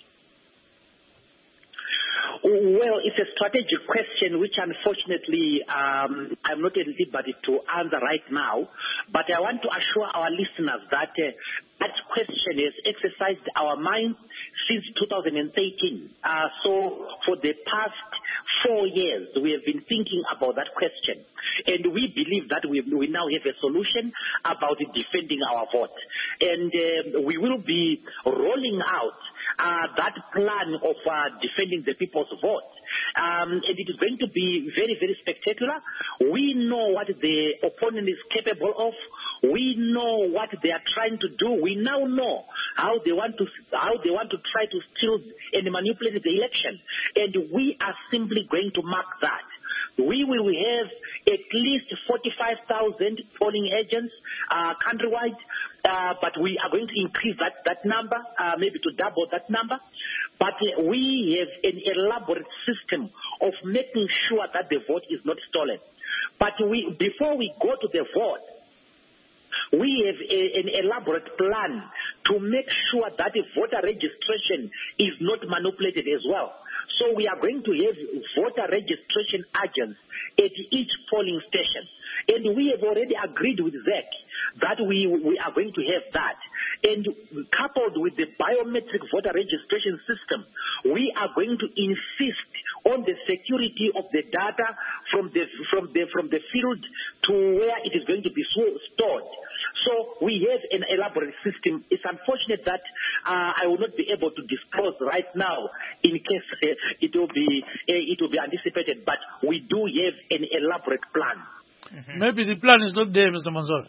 Well, it's a strategic question which unfortunately I'm not at liberty to answer right now, but I want to assure our listeners that that question has exercised our minds since 2013. So for the past 4 years, we have been thinking about that question. And we believe that we now have a solution about defending our vote. And we will be rolling out that plan of defending the people's vote. And it is going to be very, very spectacular. We know what the opponent is capable of. We know what they are trying to do. We now know how they want to try to steal and manipulate the election. And we are simply going to mark that. We will have at least 45,000 polling agents countrywide, but we are going to increase that number, maybe to double that number. But we have an elaborate system of making sure that the vote is not stolen. But before we go to the vote, we have an elaborate plan to make sure that the voter registration is not manipulated as well. So we are going to have voter registration agents at each polling station. And we have already agreed with ZEC that we are going to have that. And coupled with the biometric voter registration system, we are going to insist on the security of the data from the field to where it is going to be stored. So we have an elaborate system. It's unfortunate that I will not be able to disclose right now in case it will be anticipated, but we do have an elaborate plan. Maybe the plan is not there, Mr. Manzola.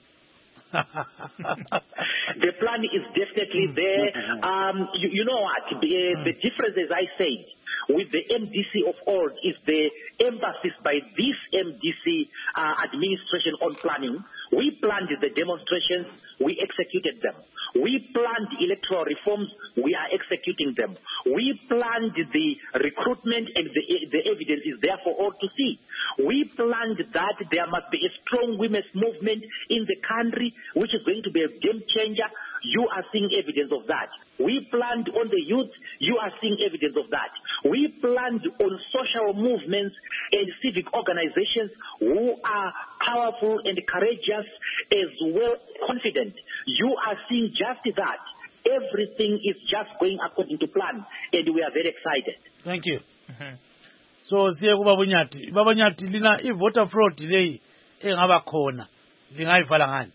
The plan is definitely there. You know what? The difference, as I said, with the MDC of old is the emphasis by this MDC administration on planning. We planned the demonstrations, we executed them. We planned electoral reforms, we are executing them. We planned the recruitment, and the evidence is there for all to see. We planned that there must be a strong women's movement in the country, which is going to be a game changer. You are seeing evidence of that. We planned on the youth. You are seeing evidence of that. We planned on social movements and civic organizations who are powerful and courageous as well as confident. You are seeing just that. Everything is just going according to plan, and we are very excited. Thank you. So siye kuBaba Nyati. Baba Nyati, lina i-voter fraud leyi engaba khona lingayivala ngani?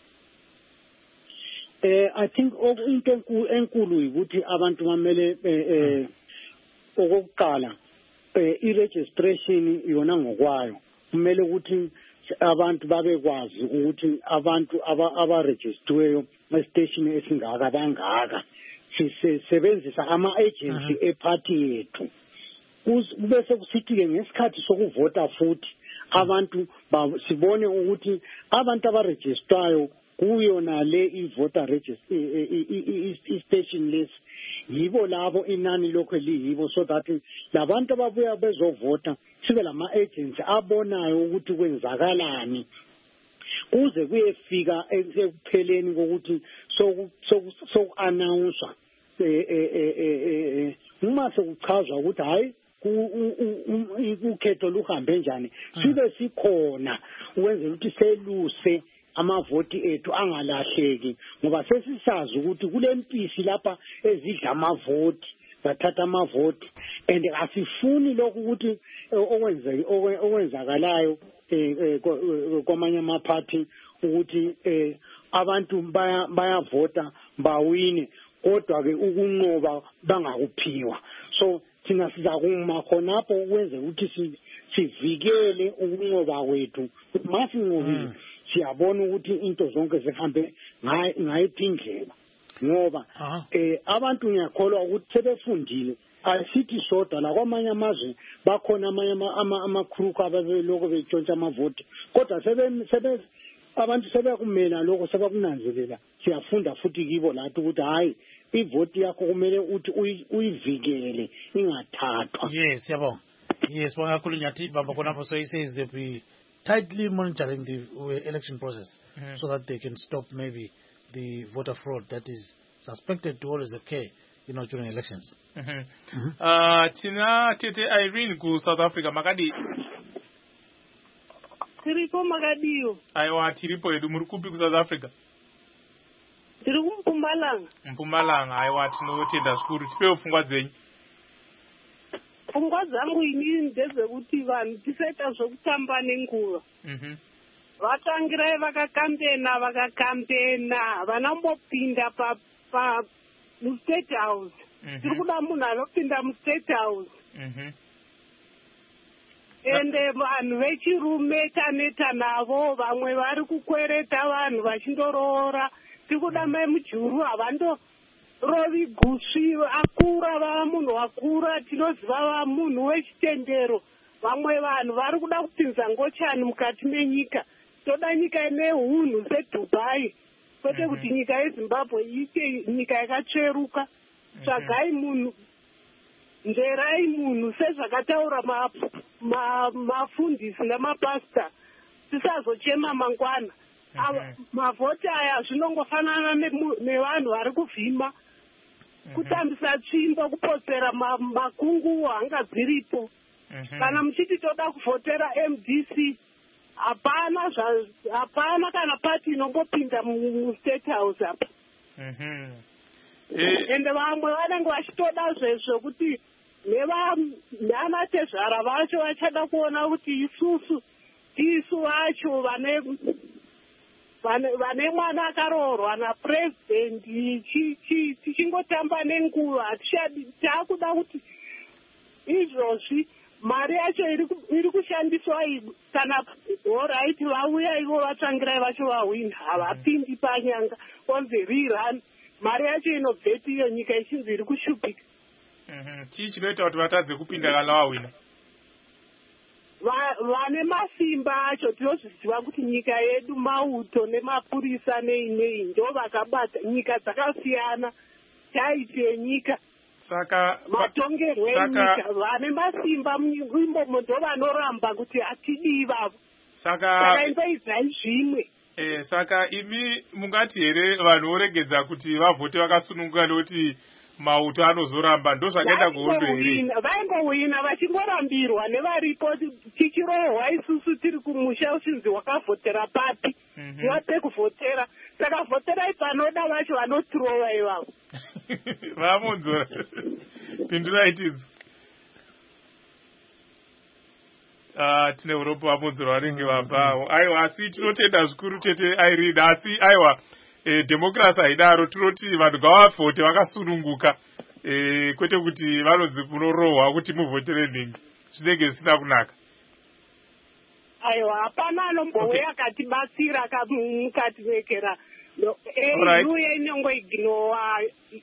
I think into enkulu ukuthi abantu bamele okokuqala i-registration yona ngokwayo kumele ukuthi abantu babekwazi ukuthi abantu abaregistiweyo estation esingaka bangaka sisebenzisa ama-agency ephathi yethu. Bese kusithi-ke ngesikhathi sokuvota futhi abantu sibone ukuthi abantu abarejistwayo kuyona le i-voter i-station list yibo labo inani lokho liyibo, so that labantu ababuya bezovota sibe lama-agency abonayo ukuthi kwenzakalani kuze kuyefika ekupheleni kokuthi soku-announce uma sekuchazwa ukuthi hayi ukhetho luhambe njani sibe sikhona ukwenzela ukuthi seluse amavoti ethu angalahleki, ngoba sesisazi ukuthi kule mpisi lapha ezidla amavoti bathatha amavoti, and asifuni lokhu ukuthi okwenzakalayo kwamanye amaphathi ukuthi abantu bayavota bawine kodwa-ke ukunqoba bangakuphiwa. So thina sizakuma khonapho ukwenza ukuthi sivikele ukunqoba kwethu, ukuthi masinqobile siyabona ukuthi into zonke zihambe ngayiphi indlela ngoba abantu ngiyakholwa ukuthi sebefundile asithi sodwa la kwamanye amazwe bakhona amanye amakhruku ababeloko betshontsha amavoti kodwa abantu sebekumela lokho sebekunanzelela siyafunda futhi kibo lathi ukuthi hayi ivoti yakho kumele uthi uyivikele ingathathwa. Yes, yabonga. Yes, kakhulu nyathi baba khonapho. So he says they'll be tightly monitoring the election process so that they can stop maybe the voter fraud that is suspected to always occur, during elections. Tina Tete Irene ku South Africa makadi. Tiripo Magadio. Aiwa tiripo edu murukupi ku South Africa. Tiripo Mpumalanga. Mpumalanga aiwa tinotenda zvikuru tipewo pfungwa dzenyu. Pfungwa dzangu inini ndezvekuti vanhu tisaita zvekutamba nenguva. Vatangirai vakakampena vanambopinda pa muState House. Tiri kuda munhu anopinda muState House. Ende vanhu vechirume taneta navo vamwe vari kukwereta vanhu vachindoroora. Tiri kuda mai mujuru havandorovi gusvi akura vava munhu wakura tinoziva va munhu wechitendero. Vamwe vanhu vari kuda kupinza ngochani mukati menyika. Toda nyika ine hunhu seDubai. Kwete kuti nyika yeZimbabwe iite nyika yakatsveruka. Tsvagai munhu njerai munhu sezvakataura mafundisi namapasta tisazochema mangwana. Mavhoti aya zvinongofanana nevanhu vari kuvhima kutambisa tsvimbo kupotsera makungu hangadziripo. Kana muchiti toda kuvhotera MDC hapana kana pati inombopinda muState House apa. Ende vamwe vanenge vachitoda zvezvokuti nevanatezvara vacho vachada kuona kuti isu vacho vane mwana akaroorwa napurezidendi tichingotamba nenguva taakuda kuti izvozvi mari yacho iri kushandiswa kana oraiti vauya ivo vatsvangirai vacho vahwina havapindi panyanga onzi rirani mari yacho inobveti iyo nyika ichinzi iri kushupika. Chii chinoita kuti vatadze kupinda kana vahwina? Vane masimba acho tinozviziva kuti nyika yedu mauto nemapurisa nei ndo vakabata nyika dzakasiyana taiti yenyika. Saka matongerwo enyika vane masimba munyika ndo vanoramba kuti atidi ivavo. Saka imboidzai zvimwe. Saka imi mungati here vanhu voregedza kuti vavhote vakasununguka nekuti mauto anozoramba ndo zvakaenda kuhondo here? Vaimbohwina vachingorambirwa nevaripo tichirohwa isusu tiri kumusha usinzi wakavhotera papi tivape kuvhotera. Saka vhoterai panoda vacho vanotirova ivavo. Vamonzora pindurai tidzo. Tine uropo vamonzora vanenge vabva. Aiwa asi tinotenda zvikuru Tete Irene asi aiwa democracy haidaro tinoti vanhu ngavavhote vakasununguka kwete kuti vanonzi kunorohwa kuti muvhotere nhingi zvinenge zvisina kunaka. Aiwa hapana anombouya akatibatsira mukativekera EU inongoignowa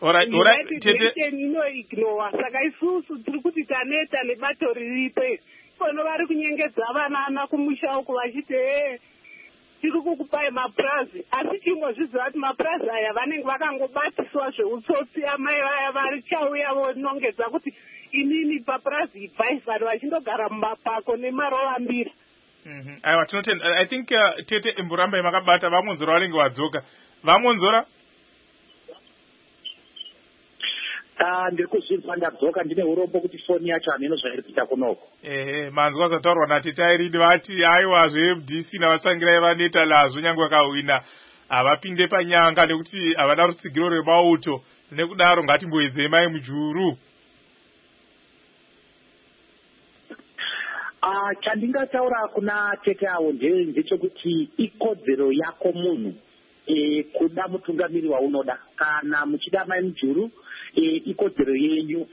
inoignowa. Saka isusu tiri kuti taneta nebato riripo kono vari kunyengedza vanana kumusha uku vachiti tiri kukupai mapurazi asi chingozviziva kuti mapurazi aya vanenge vakangobatiswa zveutsotsi amai vaya vari chauya vonongedza kuti inini papurazi ibvai vanhu vachindogara mumapako nemarovambira. Aiwa tinotenda. I think Tete imboramba makabata vamonzora vanenge vadzoka. Vamonzora? Ndiri kuzvinzwa ndadzoka ndine urombo kuti foni yacho hameno zvairi kuita kunoko. Manzwa zvataurwa naTete Irene vati aiwa zveMDC navatsangirai vaneta nazvo nyange vakahwina havapinde panyanga nekuti havana rutsigiro rwemauto. Nekudaro ngatimboedzei mai mujuru. Chandingataura kuna Tete avo ndechekuti ikodzero yako munhu kuda mutungamiri waunoda. Kana muchida mai mujuru ikodzero yenyu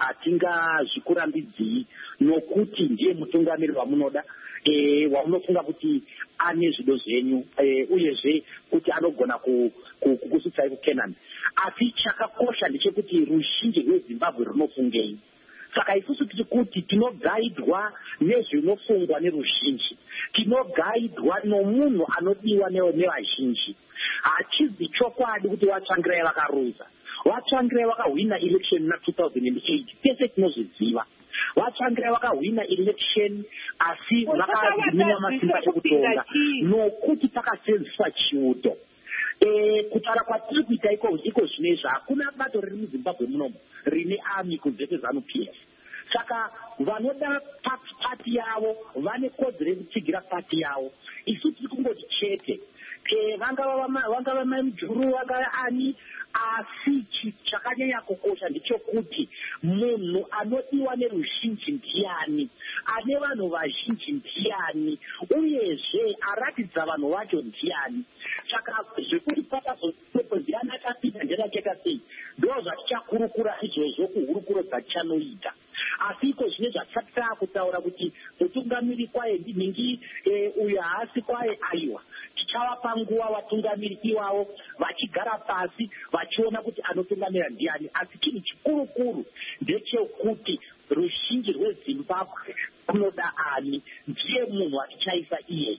hatingazvikurambidzii nokuti ndiye mutungamiri wamunoda waunofunga kuti ane zvido zvenyu uyezve kuti anogona kusutsai kuKenani. Asi chakakosha ndechekuti ruzhinji rweZimbabwe runofungei. Saka isusu tiri kuti tinogaidwa nezvinofungwa neruzhinji, tinogaidwa nomunhu anodiwa nevazhinji. Hachizvi chokwadi kuti Vatsvangirai vakaruza. Vatsvangirai vakahwina election na 2008, tese tinozviziva. Vatsvangirai vakahwina election asi vakagwinya masimba ekutonga nokuti pakasenzeswa chiuto. Kutaura kwatiri kuita iko zvinezvi hakuna bato riri muZimbabwe munomu rine army kunze kweZANU-PF. Saka vanoda pati yavo vane kodzero yekutsigira pati yavo. Isu tiri kungoti chete vangava maMujuru vangava ani, asi chakanyanya kukosha ndechekuti munhu anodiwa neruzhinji ndiani, ane vanhu vazhinji ndiani, uyezve aratidza vanhu vacho ndiani. Saka zvekuti pakazopepo ndiani akapinda ndiyani sei, ndo zvatichakurukura izvozvo kuhurukuro dzatichanoita. Asi iko zvine zvatisati kutaura kuti mutungamiri kwaye ndinhingi uyo haasi kwaye aiwa. Tichawapa nguva vatungamiri ivavo vachigara pasi vachiona kuti anotungamira ndiani. Asi chinhu chikurukuru ndechekuti ruzhinji rweZimbabwe kunoda ani, ndiye munhu atichaisa iye.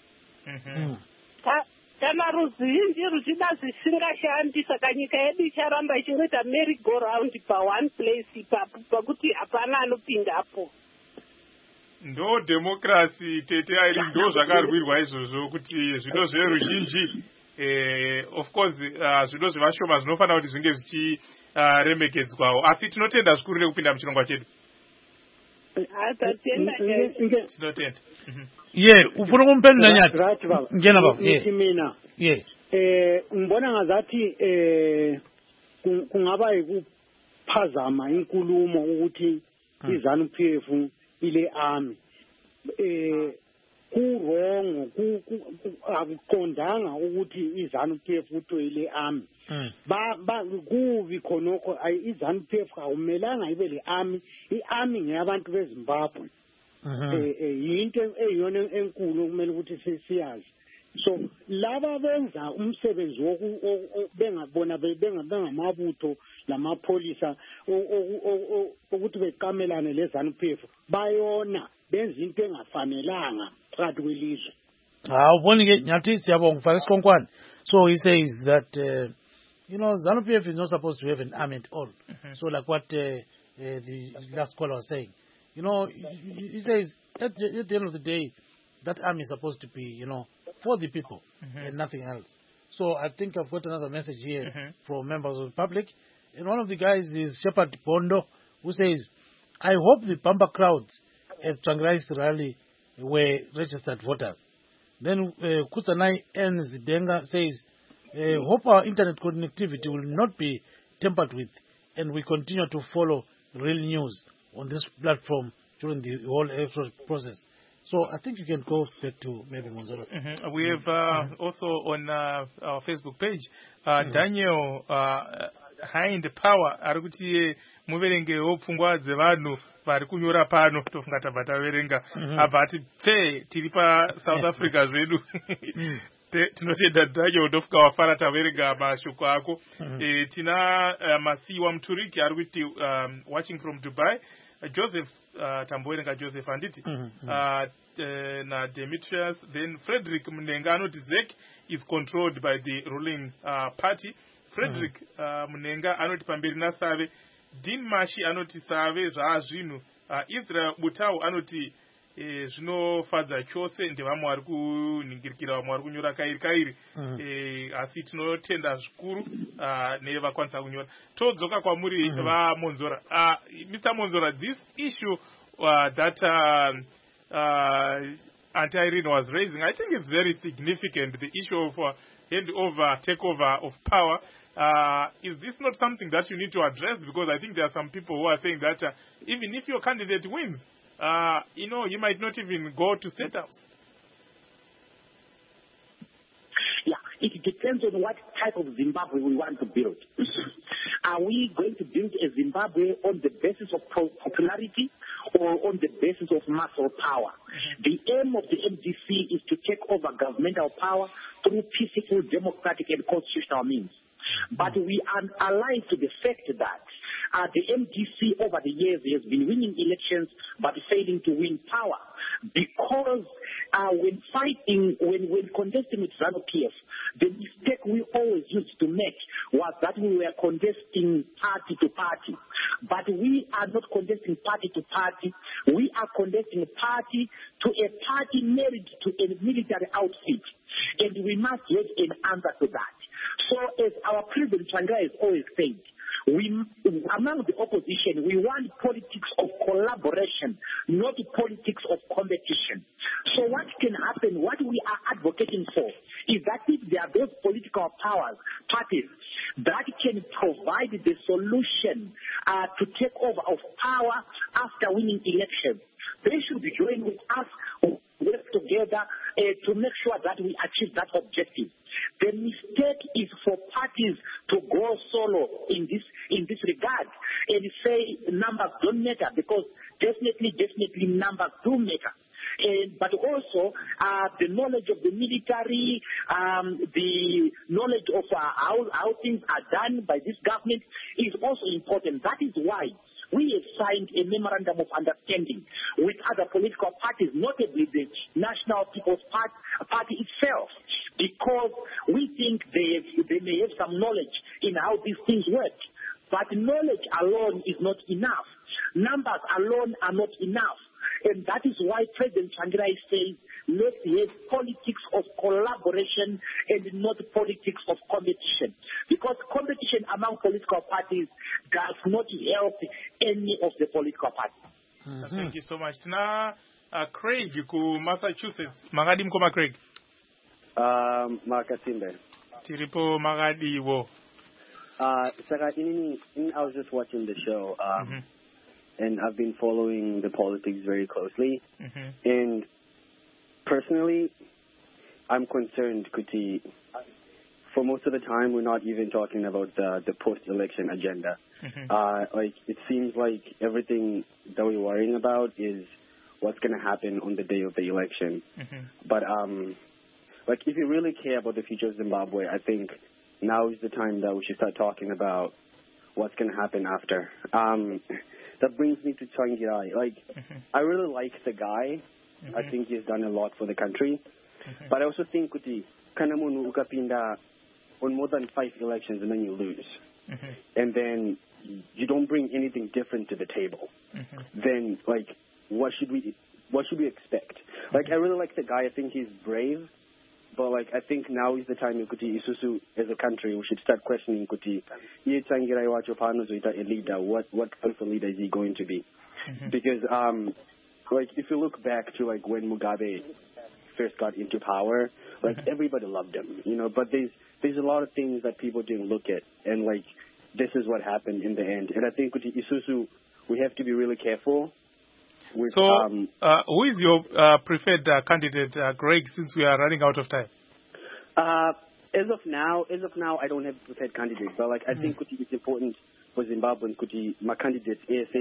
Kana ruzhinji ruchida zvisingashandi, saka nyika yedu icharamba ichingoita merry go round pa1 place ipapo pakuti hapana anopindapo. Ndo democracy tete airi ndo zvakarwirwa izvozvo kuti zvido zveruzhinji of course zvido zvevashoma zvinofanira kuti zvinge zvichiremekedzwawo, asi tinotenda zvikuru nekupinda muchirongwa chedu. Tinotenda. Ufuna kumphendula nyati ngena baba. Mina ngibona ngazathi kungaba yikuphazama inkulumo ukuthi iZANU-PF ile army kurongo akuqondanga ukuthi iZANU-PF kuthiwe ile army. Kubi khonokho iZANU-PF akumelanga ibe le army. I-army ngeyabantu beZimbabwe. Yinto eyona enkulu kumele ukuthi siyazi. So laba benza umsebenzi bengabona bengamabutho lamapholisa ukuthi beqamelane leZANU-PF bayona benza into engafanelanga phakathi kwelizwe. Uboni ke nyathi siyabonga Faris Konkwane. So he says that ZANU-PF is not supposed to have an army at all. So like what the last caller was saying, he says at the end of the day that army is supposed to be for the people and nothing else. So I think I've got another message here from members of the public, and one of the guys is Shepard Bondo, who says, I hope the Pamba crowds at Tsvangirai's rally were registered voters. Then Kutsanai N. Zidenga says, hope our internet connectivity will not be tampered with, and we continue to follow real news on this platform during the whole electoral process. So I think you can go back to maybe Monzolo. We have also on our Facebook page, Daniel Hind Power, arikuti muverenge opfungwa dzevanhu vari kunyora pano tofunga tabva taverenga abva ati tiri pa South Africa zvedu. Tinotenda Daniel ndofuka wafara taverenga mashoko ako. Tina Masiwa Mturiki arikuti watching from Dubai. Joseph Tamboerenga Joseph anditi na Demetrius, then Frederick Munenga anoti ZEC is controlled by the ruling party. Frederick Munenga anoti pamberi na Save. Dean Mashi anoti Save zvaazvinu. Israel Butau anoti zvinofadza chose ndevamwe vari kuningirikira vamwe vari kunyora kairi asi tinotenda zvikuru nevakwanisa kunyora. Todzoka kwamuri vaMonzora. Mr. Monzora, this issue that Anti-Irene was raising, I think it's very significant, the issue of takeover of power. Is this not something that you need to address? Because I think there are some people who are saying that even if your candidate wins, you might not even go to state house. Yeah, it depends on what type of Zimbabwe we want to build. Are we going to build a Zimbabwe on the basis of popularity, on the basis of muscle power. The aim of the MDC is to take over governmental power through peaceful, democratic, and constitutional means. But we are alive to the fact that the MDC over the years has been winning elections but failing to win power, because when contesting with ZANU-PF, the mistake we always used to make was that we were contesting party to party. But we are not contesting party to party. We are contesting party to a party married to a military outfit. And we must get an answer to that. So as our President Tsvangirai has always said, among the opposition, we want politics of collaboration, not politics of competition. So what can happen, what we are advocating for, is that if there are those political parties that can provide the solution to take over of power after winning elections, they should join with us, work together to make sure that we achieve that objective. The mistake is for parties to go solo in this regard and say numbers don't matter, because definitely numbers do matter. But also the knowledge of the military, the knowledge of how things are done by this government is also important. That is why we have signed a memorandum of understanding with other political parties, notably the National People's Party itself, because we think they may have some knowledge in how these things work. But knowledge alone is not enough. Numbers alone are not enough. And that is why President Tsvangirai says, let's have politics of collaboration and not politics of competition. Because competition among political parties does not help any of the political parties. Thank you so much. Now, Craig, ku Massachusetts. Magadi mkoma Craig. Makasimbe. Tiripo magadi wo. Saka, I was just watching the show. And I've been following the politics very closely. And personally, I'm concerned, Kuti. For most of the time, we're not even talking about the post-election agenda. Like, it seems like everything that we're worrying about is what's going to happen on the day of the election. But, like, if you really care about the future of Zimbabwe, I think now is the time that we should start talking about what's going to happen after. That brings me to Tsvangirai. Like, I really like the guy. I think he's done a lot for the country. But I also think, Kuti, Kanamunu ukapinda on more than 5 elections and then you lose. And then you don't bring anything different to the table. Then, like, what should we expect? Like, I really like the guy. I think he's brave. But, like, I think now is the time, Kuti, Isusu, as a country, we should start questioning, Kuti, Tsvangirai wacho pano zoita a leader, what kind of leader is he going to be? Because, like, if you look back to, like, when Mugabe first got into power, like, everybody loved him, you know, but there's a lot of things that people didn't look at, and, like, this is what happened in the end. And I think, Kuti, Isusu, we have to be really careful. With, who is your preferred candidate, Greg, since we are running out of time? As of now, I don't have a preferred candidate. But, like, I think it's important for Zimbabweans, my candidates,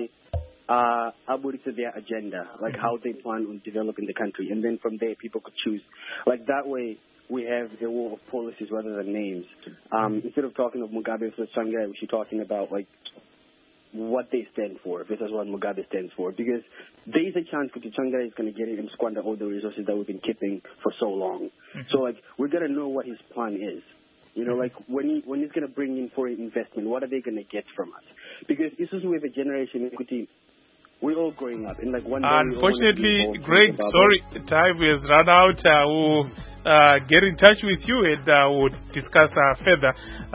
to their agenda, like how they plan on developing the country. And then from there, people could choose. Like, that way, we have a war of policies rather than names. Instead of talking of Mugabe versus Tsvangirai, we should be talking about, like, what they stand for versus what Mugabe stands for, because there is a chance that Tsvangirai is going to get in and squander all the resources that we've been keeping for so long. So, like, we're going to know what his plan is. You know, like, when he's going to bring in foreign investment, what are they going to get from us? Because this is with a generation equity. We're all growing up, and, like, one day. Unfortunately, Greg, sorry, time has run out. We'll get in touch with you and we'll discuss further.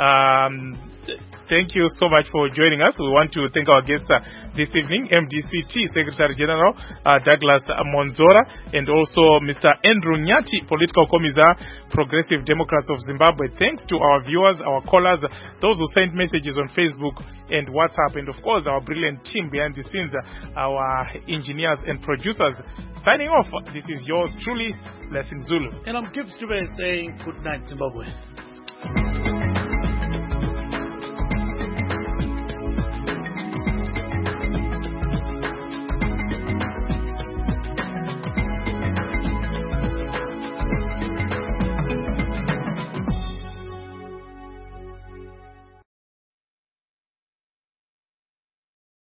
Thank you so much for joining us. We want to thank our guests this evening, MDCT Secretary General Douglas Monzora, and also Mr. Andrew Nyati, Political Commissar, Progressive Democrats of Zimbabwe. Thanks to our viewers, our callers, those who sent messages on Facebook and WhatsApp, and of course our brilliant team behind the scenes, our engineers and producers. Signing off, this is yours truly, Blessing Zulu. And I'm Gibbs Dube saying good night, Zimbabwe.